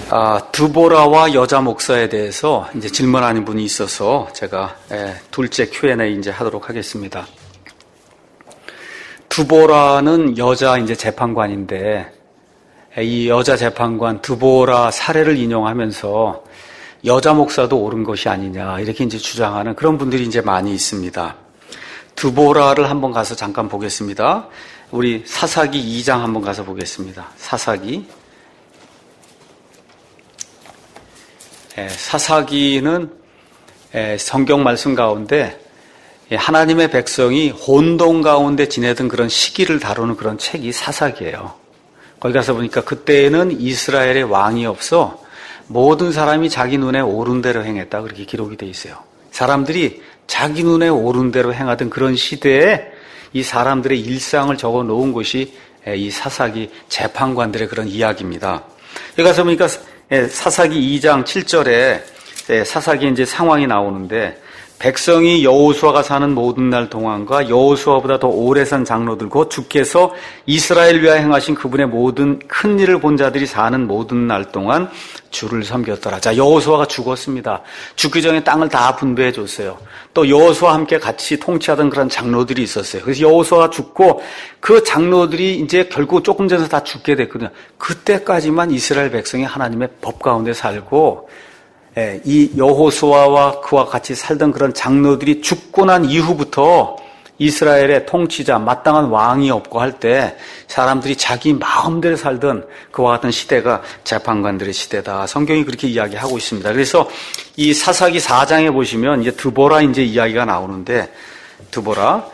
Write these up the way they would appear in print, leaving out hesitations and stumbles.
드보라와 여자 목사에 대해서 이제 질문하는 분이 있어서 제가 둘째 Q&A 이제 하도록 하겠습니다. 드보라는 여자 이제 재판관인데 이 여자 재판관 드보라 사례를 인용하면서 여자 목사도 옳은 것이 아니냐 이렇게 이제 주장하는 그런 분들이 이제 많이 있습니다. 드보라를 한번 가서 잠깐 보겠습니다. 우리 사사기 2장 한번 가서 보겠습니다. 사사기는 성경 말씀 가운데 하나님의 백성이 혼돈 가운데 지내던 그런 시기를 다루는 그런 책이 사사기예요. 거기 가서 보니까 그때는 이스라엘의 왕이 없어 모든 사람이 자기 눈에 옳은 대로 행했다 그렇게 기록이 돼 있어요. 사람들이 자기 눈에 옳은 대로 행하던 그런 시대에 이 사람들의 일상을 적어 놓은 것이 이 사사기 재판관들의 그런 이야기입니다. 여기 가서 보니까 사사기 2장 7절에 사사기 이제 상황이 나오는데 백성이 여호수아가 사는 모든 날 동안과 여호수아보다 더 오래 산 장로들 곧 주께서 이스라엘 위하여 행하신 그분의 모든 큰 일을 본 자들이 사는 모든 날 동안 주를 섬겼더라. 자, 여호수아가 죽었습니다. 죽기 전에 땅을 다 분배해 줬어요. 또 여호수아와 함께 같이 통치하던 그런 장로들이 있었어요. 그래서 여호수아가 죽고 그 장로들이 이제 결국 조금 전에 다 죽게 됐거든요. 그때까지만 이스라엘 백성이 하나님의 법 가운데 살고 이 여호수아와 그와 같이 살던 그런 장로들이 죽고 난 이후부터 이스라엘의 통치자, 마땅한 왕이 없고 할 때 사람들이 자기 마음대로 살던 그와 같은 시대가 재판관들의 시대다. 성경이 그렇게 이야기하고 있습니다. 그래서 이 사사기 4장에 보시면 이제 드보라 이제 이야기가 나오는데 드보라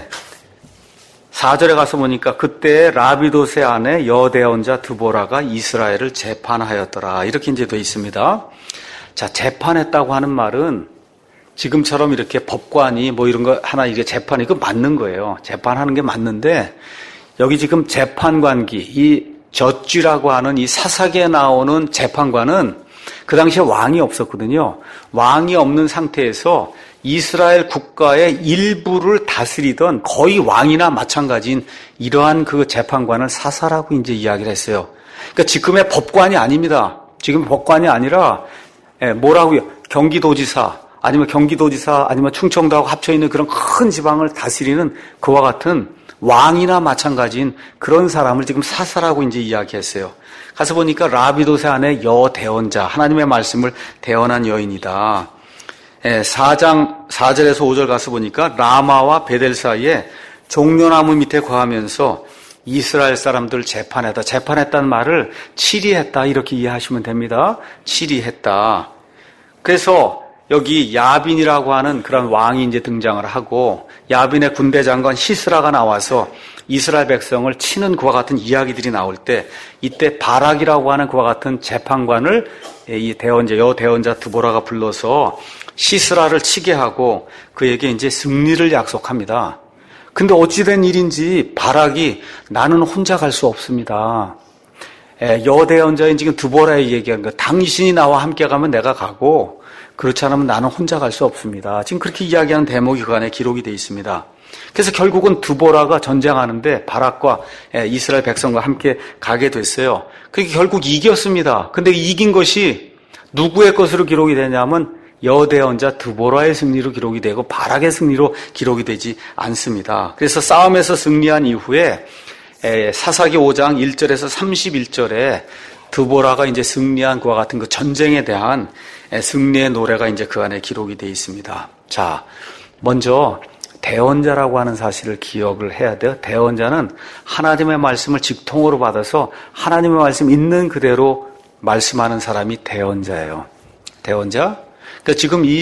4절에 가서 보니까 그때 라비도세 아내 여대언자 드보라가 이스라엘을 재판하였더라. 이렇게 이제 되어 있습니다. 자, 재판했다고 하는 말은 지금처럼 이렇게 법관이 뭐 이런 거 하나 이게 재판, 이거 맞는 거예요. 재판하는 게 맞는데 여기 지금 재판관기, 이 젖쥐라고 하는 이 사사기에 나오는 재판관은 그 당시에 왕이 없었거든요. 왕이 없는 상태에서 이스라엘 국가의 일부를 다스리던 거의 왕이나 마찬가지인 이러한 그 재판관을 사사라고 이제 이야기를 했어요. 그러니까 지금의 법관이 아닙니다. 지금 법관이 아니라 뭐라고요? 경기도지사 아니면 충청도하고 합쳐있는 그런 큰 지방을 다스리는 그와 같은 왕이나 마찬가지인 그런 사람을 지금 사사라고 이제 이야기했어요. 가서 보니까 라비도세 아내 여대언자, 하나님의 말씀을 대언한 여인이다. 4장 4절에서 5절 가서 보니까 라마와 베델 사이에 종려나무 밑에 거하면서 이스라엘 사람들 재판했다. 재판했다는 말을 치리했다. 이렇게 이해하시면 됩니다. 치리했다. 그래서 여기 야빈이라고 하는 그런 왕이 이제 등장을 하고 야빈의 군대 장관 시스라가 나와서 이스라엘 백성을 치는 그와 같은 이야기들이 나올 때 이때 바락이라고 하는 그와 같은 재판관을 이 여대언자 드보라가 불러서 시스라를 치게 하고 그에게 이제 승리를 약속합니다. 근데 어찌된 일인지 바락이 나는 혼자 갈 수 없습니다. 여대언자인 지금 드보라에 얘기한 거, 당신이 나와 함께 가면 내가 가고 그렇지 않으면 나는 혼자 갈 수 없습니다. 지금 그렇게 이야기하는 대목이 그 안에 기록이 되어 있습니다. 그래서 결국은 드보라가 전쟁하는데 바락과 이스라엘 백성과 함께 가게 됐어요. 그게 결국 이겼습니다. 근데 이긴 것이 누구의 것으로 기록이 되냐면 여대언자 드보라의 승리로 기록이 되고 바락의 승리로 기록이 되지 않습니다. 그래서 싸움에서 승리한 이후에 사사기 5장 1절에서 31절에 드보라가 이제 승리한 그와 같은 그 전쟁에 대한 승리의 노래가 이제 그 안에 기록이 되어 있습니다. 자, 먼저 대언자라고 하는 사실을 기억을 해야 돼요. 대언자는 하나님의 말씀을 직통으로 받아서 하나님의 말씀 있는 그대로 말씀하는 사람이 대언자예요. 대언자? 그러니까 지금 이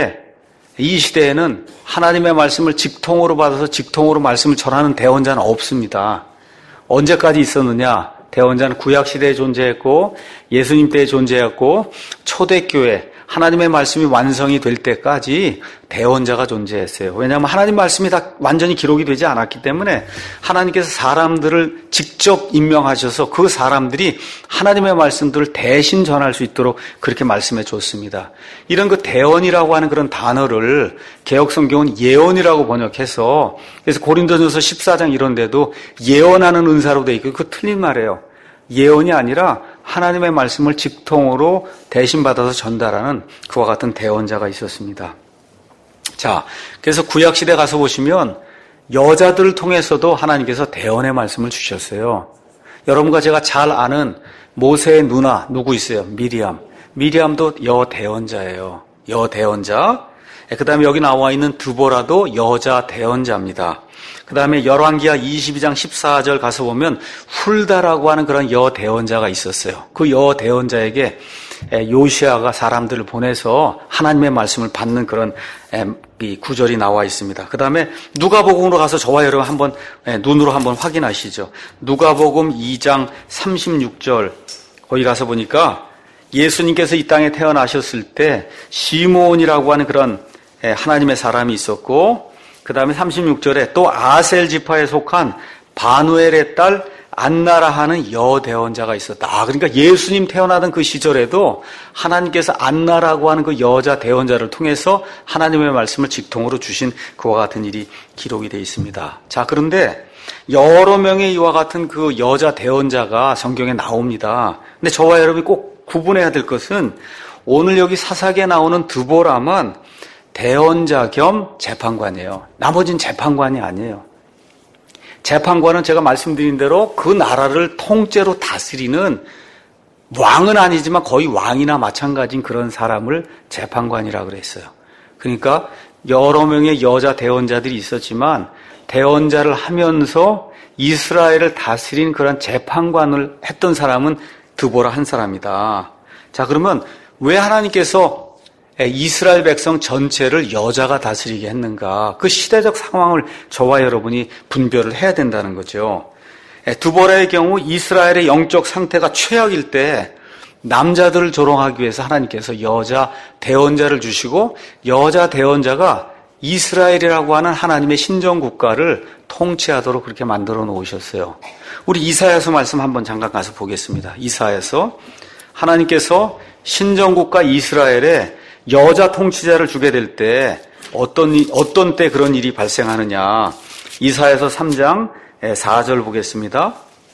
시대에는 하나님의 말씀을 직통으로 받아서 직통으로 말씀을 전하는 대언자는 없습니다. 언제까지 있었느냐? 대언자는 구약시대에 존재했고 예수님 때에 존재했고 초대교회 하나님의 말씀이 완성이 될 때까지 대언자가 존재했어요. 왜냐하면 하나님 말씀이 다 완전히 기록이 되지 않았기 때문에 하나님께서 사람들을 직접 임명하셔서 그 사람들이 하나님의 말씀들을 대신 전할 수 있도록 그렇게 말씀해 줬습니다. 이런 그 대언이라고 하는 그런 단어를 개역성경은 예언이라고 번역해서 그래서 고린도전서 14장 이런 데도 예언하는 은사로 돼 있고 그거 틀린 말이에요. 예언이 아니라 하나님의 말씀을 직통으로 대신 받아서 전달하는 그와 같은 대언자가 있었습니다. 자, 그래서 구약시대 가서 보시면 여자들을 통해서도 하나님께서 대언의 말씀을 주셨어요. 여러분과 제가 잘 아는 모세의 누나 누구 있어요? 미리암. 미리암도 여대언자예요. 여대언자. 그 다음에 여기 나와 있는 드보라도 여자 대언자입니다. 그 다음에 열왕기하 22장 14절 가서 보면 훌다라고 하는 그런 여대언자가 있었어요. 그 여대언자에게 요시아가 사람들을 보내서 하나님의 말씀을 받는 그런 이 구절이 나와 있습니다. 그 다음에 누가복음으로 가서 저와 여러분 한번 눈으로 한번 확인하시죠. 누가복음 2장 36절 거기 가서 보니까 예수님께서 이 땅에 태어나셨을 때 시므온이라고 하는 그런 하나님의 사람이 있었고, 그 다음에 36절에 또 아셀 지파에 속한 바누엘의 딸 안나라 하는 여대언자가 있었다. 그러니까 예수님 태어나던 그 시절에도 하나님께서 안나라고 하는 그 여자 대언자를 통해서 하나님의 말씀을 직통으로 주신 그와 같은 일이 기록이 되어 있습니다. 자, 그런데 여러 명의 이와 같은 그 여자 대언자가 성경에 나옵니다. 근데 저와 여러분이 꼭 구분해야 될 것은 오늘 여기 사사기에 나오는 드보라만 대언자 겸 재판관이에요. 나머지는 재판관이 아니에요. 재판관은 제가 말씀드린 대로 그 나라를 통째로 다스리는 왕은 아니지만 거의 왕이나 마찬가지인 그런 사람을 재판관이라고 그랬어요. 그러니까 여러 명의 여자 대언자들이 있었지만 대언자를 하면서 이스라엘을 다스린 그런 재판관을 했던 사람은 드보라 한 사람이다. 자, 그러면 왜 하나님께서 이스라엘 백성 전체를 여자가 다스리게 했는가? 그 시대적 상황을 저와 여러분이 분별을 해야 된다는 거죠. 드보라의 경우 이스라엘의 영적 상태가 최악일 때 남자들을 조롱하기 위해서 하나님께서 여자 대언자를 주시고 여자 대언자가 이스라엘이라고 하는 하나님의 신정국가를 통치하도록 그렇게 만들어 놓으셨어요. 우리 이사야서 말씀 한번 잠깐 가서 보겠습니다. 이사야서 하나님께서 신정국가 이스라엘에 여자 통치자를 주게 될 때 어떤 때 그런 일이 발생하느냐. 이사야서 3장 4절 보겠습니다.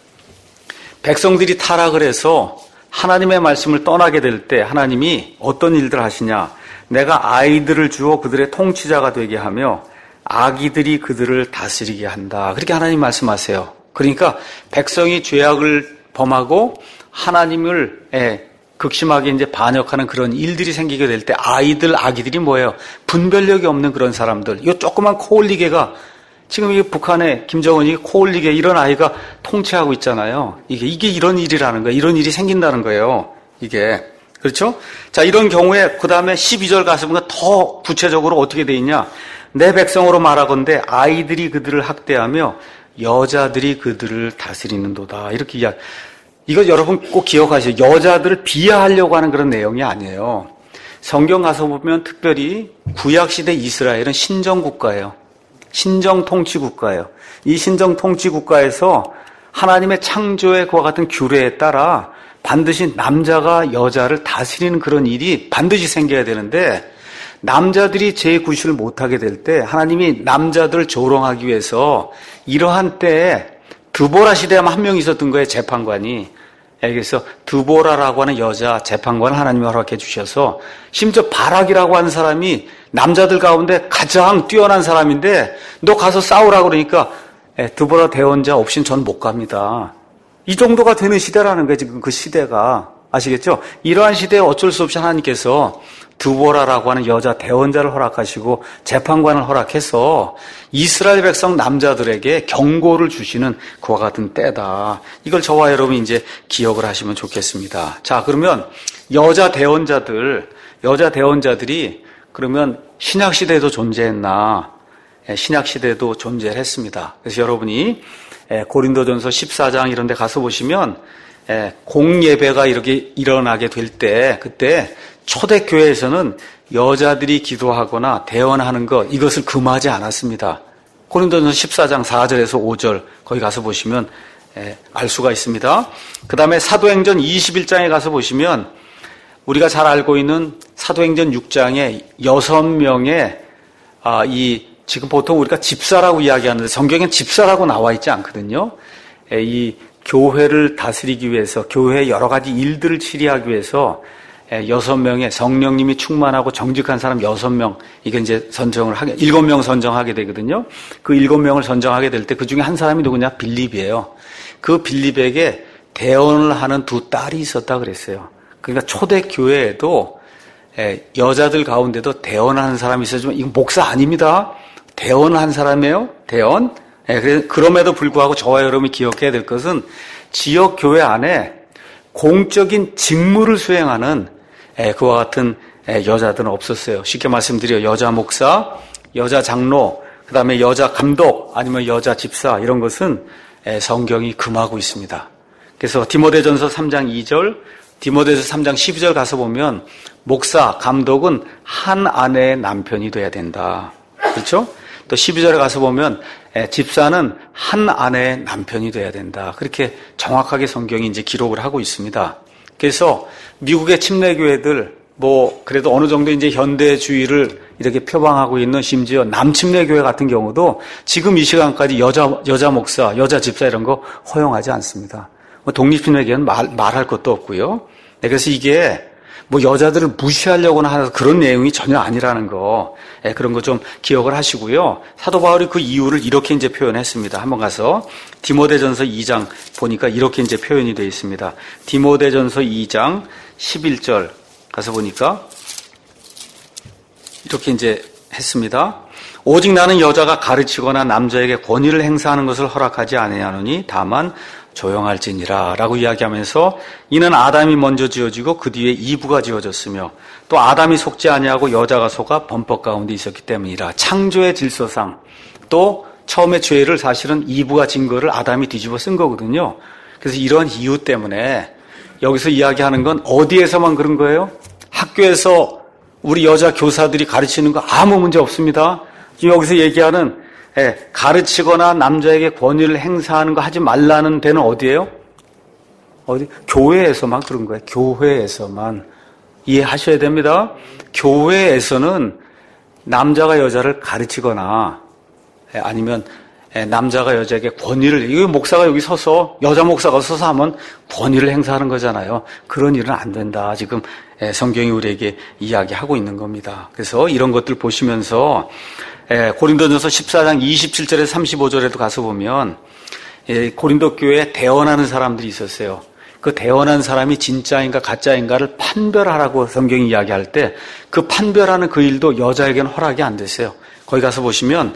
백성들이 타락을 해서 하나님의 말씀을 떠나게 될 때 하나님이 어떤 일들 하시냐. 내가 아이들을 주어 그들의 통치자가 되게 하며 아기들이 그들을 다스리게 한다. 그렇게 하나님 말씀하세요. 그러니까 백성이 죄악을 범하고 하나님을 극심하게 이제 반역하는 그런 일들이 생기게 될 때 아기들이 뭐예요? 분별력이 없는 그런 사람들. 이 조그만 코올리개가 지금 이 북한의 김정은이 코올리개 이런 아이가 통치하고 있잖아요. 이게 이런 일이라는 거예요. 이런 일이 생긴다는 거예요. 이게. 그렇죠? 자, 이런 경우에 그 다음에 12절 가서 보면 더 구체적으로 어떻게 돼 있냐? 내 백성으로 말하건대 아이들이 그들을 학대하며 여자들이 그들을 다스리는도다. 이렇게 이야기. 이거 여러분 꼭 기억하세요. 여자들을 비하하려고 하는 그런 내용이 아니에요. 성경 가서 보면 특별히 구약시대 이스라엘은 신정국가예요. 신정통치국가예요. 이 신정통치국가에서 하나님의 창조의 그와 같은 규례에 따라 반드시 남자가 여자를 다스리는 그런 일이 반드시 생겨야 되는데 남자들이 제9시를 못하게 될 때 하나님이 남자들을 조롱하기 위해서 이러한 때에 드보라 시대에만 한 명 있었던 거예요. 재판관이. 그래서 드보라라고 하는 여자 재판관을 하나님이 허락해 주셔서 심지어 바락이라고 하는 사람이 남자들 가운데 가장 뛰어난 사람인데 너 가서 싸우라고 그러니까 드보라 대언자 없이는 전 못 갑니다. 이 정도가 되는 시대라는 거예요. 지금 그 시대가. 아시겠죠? 이러한 시대에 어쩔 수 없이 하나님께서 드보라라고 하는 여자 대언자를 허락하시고 재판관을 허락해서 이스라엘 백성 남자들에게 경고를 주시는 그와 같은 때다. 이걸 저와 여러분이 이제 기억을 하시면 좋겠습니다. 자, 그러면 여자 대언자들이 그러면 신약 시대에도 존재했나? 신약 시대에도 존재를 했습니다. 그래서 여러분이 고린도전서 14장 이런 데 가서 보시면 공예배가 이렇게 일어나게 될 때 그때 초대교회에서는 여자들이 기도하거나 대언하는 것 이것을 금하지 않았습니다. 고린도전서 14장 4절에서 5절 거기 가서 보시면 알 수가 있습니다. 그 다음에 사도행전 21장에 가서 보시면 우리가 잘 알고 있는 사도행전 6장에 6명의 지금 보통 우리가 집사라고 이야기하는데 성경엔 집사라고 나와 있지 않거든요. 이 교회를 다스리기 위해서 교회의 여러 가지 일들을 치리하기 위해서 6명의 성령님이 충만하고 정직한 사람 6명, 이게 이제 7명 선정하게 되거든요. 그 7명을 선정하게 될 때 그 중에 한 사람이 누구냐? 빌립이에요. 그 빌립에게 대언을 하는 2 딸이 있었다 그랬어요. 그러니까 초대교회에도 여자들 가운데도 대언하는 사람이 있었지만 이건 목사 아닙니다. 대언한 사람이에요. 대언. 그럼에도 불구하고 저와 여러분이 기억해야 될 것은 지역교회 안에 공적인 직무를 수행하는 그와 같은 여자들은 없었어요. 쉽게 말씀드려 여자 목사, 여자 장로, 그 다음에 여자 감독, 아니면 여자 집사 이런 것은 성경이 금하고 있습니다. 그래서 디모데전서 3장 2절, 디모데전서 3장 12절 가서 보면 목사, 감독은 한 아내의 남편이 돼야 된다. 그렇죠? 또 12절에 가서 보면 집사는 한 아내의 남편이 돼야 된다. 그렇게 정확하게 성경이 이제 기록을 하고 있습니다. 그래서 미국의 침례교회들 그래도 어느 정도 이제 현대주의를 이렇게 표방하고 있는 심지어 남침례교회 같은 경우도 지금 이 시간까지 여자 목사, 여자 집사 이런 거 허용하지 않습니다. 독립침례교회는 말할 것도 없고요. 그래서 이게 여자들을 무시하려고나 하는 그런 내용이 전혀 아니라는 거, 그런 거 좀 기억을 하시고요. 사도 바울이 그 이유를 이렇게 이제 표현했습니다. 한번 가서 디모데전서 2장 보니까 이렇게 이제 표현이 되어 있습니다. 디모데전서 2장 11절 가서 보니까 이렇게 이제 했습니다. 오직 나는 여자가 가르치거나 남자에게 권위를 행사하는 것을 허락하지 아니하노니 다만 조용할지니라 라고 이야기하면서 이는 아담이 먼저 지어지고 그 뒤에 이브가 지어졌으며 또 아담이 속지 아니하고 여자가 속아 범법 가운데 있었기 때문이라. 창조의 질서상 또 처음에 죄를 사실은 이브가 진 거를 아담이 뒤집어 쓴 거거든요. 그래서 이런 이유 때문에 여기서 이야기하는 건 어디에서만 그런 거예요? 학교에서 우리 여자 교사들이 가르치는 거 아무 문제 없습니다. 지금 여기서 얘기하는 가르치거나 남자에게 권위를 행사하는 거 하지 말라는 데는 어디예요? 어디? 교회에서만 그런 거예요. 교회에서만. 이해하셔야 됩니다. 교회에서는 남자가 여자를 가르치거나 아니면 남자가 여자에게 권위를, 이거 목사가 여기 서서, 여자 목사가 서서 하면 권위를 행사하는 거잖아요. 그런 일은 안 된다. 지금 성경이 우리에게 이야기하고 있는 겁니다. 그래서 이런 것들 보시면서 고린도전서 14장 27절에서 35절에도 가서 보면 고린도 교회에 대언하는 사람들이 있었어요. 그 대언한 사람이 진짜인가 가짜인가를 판별하라고 성경이 이야기할 때 그 판별하는 그 일도 여자에게는 허락이 안 됐어요. 거기 가서 보시면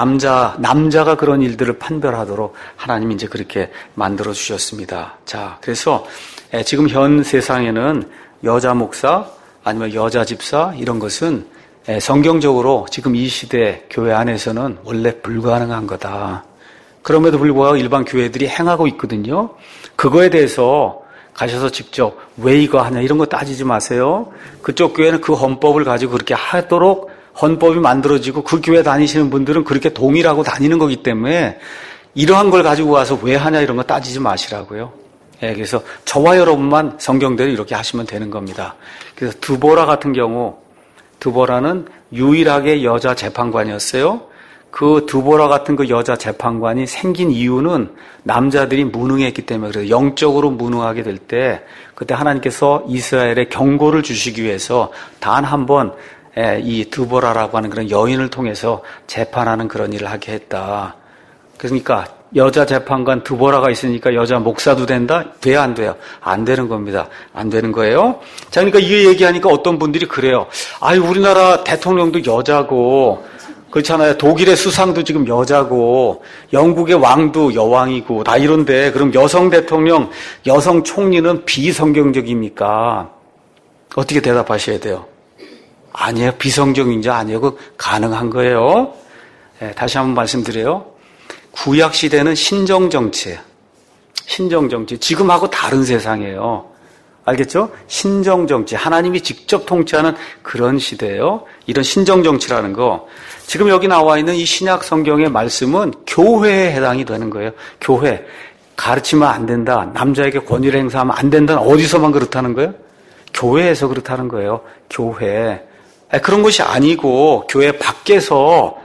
남자가 그런 일들을 판별하도록 하나님이 이제 그렇게 만들어 주셨습니다. 자, 그래서 지금 현 세상에는 여자 목사 아니면 여자 집사 이런 것은 성경적으로 지금 이 시대 교회 안에서는 원래 불가능한 거다. 그럼에도 불구하고 일반 교회들이 행하고 있거든요. 그거에 대해서 가셔서 직접 왜 이거 하냐 이런 거 따지지 마세요. 그쪽 교회는 그 헌법을 가지고 그렇게 하도록 헌법이 만들어지고 그 교회 다니시는 분들은 그렇게 동의하고 다니는 거기 때문에 이러한 걸 가지고 와서 왜 하냐 이런 거 따지지 마시라고요. 그래서 저와 여러분만 성경대로 이렇게 하시면 되는 겁니다. 그래서 드보라 같은 경우, 드보라는 유일하게 여자 재판관이었어요. 그 드보라 같은 그 여자 재판관이 생긴 이유는 남자들이 무능했기 때문에 그래요. 영적으로 무능하게 될 때 그때 하나님께서 이스라엘에 경고를 주시기 위해서 단 한 번 이 드보라라고 하는 그런 여인을 통해서 재판하는 그런 일을 하게 했다. 그러니까 여자 재판관 드보라가 있으니까 여자 목사도 된다? 돼요, 안 돼요? 안 되는 겁니다. 안 되는 거예요. 자, 그러니까 이게 얘기하니까 어떤 분들이 그래요. 아유, 우리나라 대통령도 여자고, 그렇잖아요. 독일의 수상도 지금 여자고, 영국의 왕도 여왕이고, 다 이런데, 그럼 여성 대통령, 여성 총리는 비성경적입니까? 어떻게 대답하셔야 돼요? 아니에요. 비성경인지 아니에요. 그 가능한 거예요. 다시 한번 말씀드려요. 구약 시대는 신정정치예요. 신정정치. 지금하고 다른 세상이에요. 알겠죠? 신정정치. 하나님이 직접 통치하는 그런 시대예요. 이런 신정정치라는 거. 지금 여기 나와 있는 이 신약 성경의 말씀은 교회에 해당이 되는 거예요. 교회. 가르치면 안 된다. 남자에게 권위를 행사하면 안 된다. 어디서만 그렇다는 거예요? 교회에서 그렇다는 거예요. 교회. 그런 것이 아니고 교회 밖에서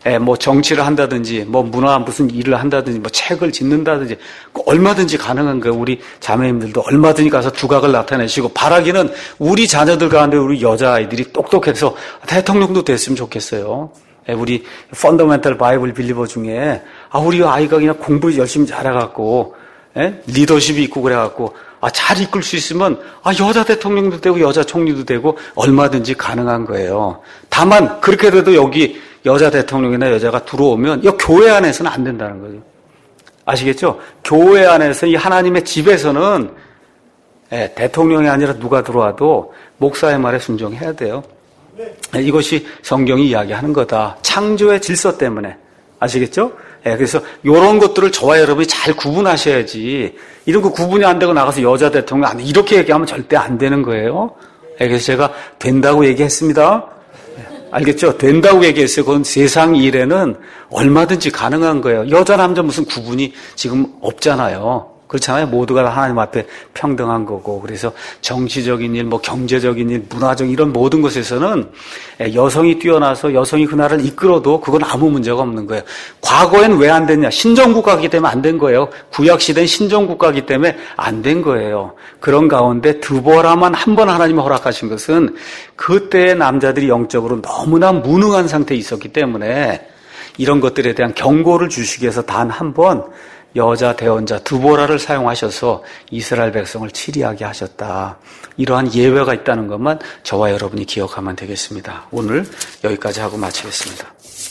뭐 정치를 한다든지, 뭐 문화 무슨 일을 한다든지, 뭐 책을 짓는다든지, 얼마든지 가능한 거예요. 우리 자매님들도 얼마든지 가서 두각을 나타내시고, 바라기는 우리 자녀들 가운데 우리 여자아이들이 똑똑해서 대통령도 됐으면 좋겠어요. 우리 펀더멘털 바이블 빌리버 중에, 우리 아이가 그냥 공부 열심히 잘해갖고, 리더십이 있고 그래갖고, 잘 이끌 수 있으면, 여자 대통령도 되고, 여자 총리도 되고, 얼마든지 가능한 거예요. 다만, 그렇게 돼도 여기 여자 대통령이나 여자가 들어오면, 이 교회 안에서는 안 된다는 거죠. 아시겠죠? 교회 안에서 이 하나님의 집에서는, 대통령이 아니라 누가 들어와도 목사의 말에 순종해야 돼요. 이것이 성경이 이야기하는 거다. 창조의 질서 때문에. 아시겠죠? 그래서 이런 것들을 저와 여러분이 잘 구분하셔야지. 이런 거 구분이 안 되고 나가서 여자 대통령 안 돼. 이렇게 얘기하면 절대 안 되는 거예요. 그래서 제가 된다고 얘기했습니다. 알겠죠? 된다고 얘기했어요. 그건 세상 일에는 얼마든지 가능한 거예요. 여자, 남자 무슨 구분이 지금 없잖아요. 그렇잖아요. 모두가 하나님 앞에 평등한 거고. 그래서 정치적인 일, 뭐 경제적인 일, 문화적 이런 모든 것에서는 여성이 뛰어나서 여성이 그 나라를 이끌어도 그건 아무 문제가 없는 거예요. 과거엔 왜 안 됐냐? 신정국가이기 때문에 안 된 거예요. 구약시대는 신정국가이기 때문에 안 된 거예요. 그런 가운데 드보라만 한 번 하나님이 허락하신 것은 그때의 남자들이 영적으로 너무나 무능한 상태에 있었기 때문에 이런 것들에 대한 경고를 주시기 위해서 단 한 번 여자 대언자 드보라를 사용하셔서 이스라엘 백성을 치리하게 하셨다. 이러한 예외가 있다는 것만 저와 여러분이 기억하면 되겠습니다. 오늘 여기까지 하고 마치겠습니다.